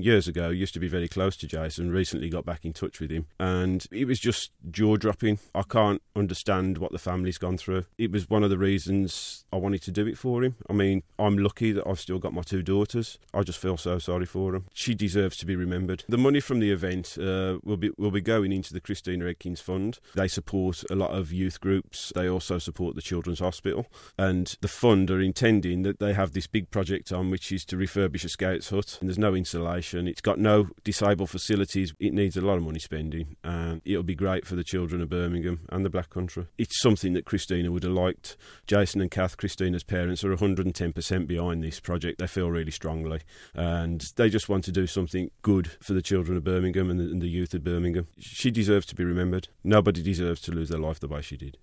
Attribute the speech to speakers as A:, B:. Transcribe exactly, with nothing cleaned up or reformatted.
A: years ago, used to be very close to Jason, recently got back in touch with him, and it was just jaw-dropping. I can't understand what the family's gone through. It was one of the reasons I wanted to do it for him. I mean, I'm lucky that I've still got my two daughters. I just feel so sorry for them. She deserves to be remembered. The money from the event uh, will be will be going into the Christina Edkins Fund. They support a lot of youth groups. They also support the Children's Hospital. And the fund are intending that they have this big project on, which is to refurbish a Scouts hut. And there's no insulation. It's got no disabled facilities. It needs a lot of money spending. And it'll be great for the children of Birmingham and the Black Country. It's something that Christina would have liked. Jason and Kath, Christina's parents, are one hundred ten percent behind this project. They feel really strongly. And they just want to do something good for the children of Birmingham and the, and the youth of Birmingham. She deserves to be remembered. Nobody deserves to lose their life the way she did.